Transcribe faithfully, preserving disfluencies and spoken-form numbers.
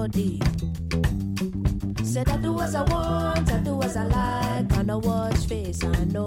deep. Said I do as I want, I do as I like, and I watch face, I know.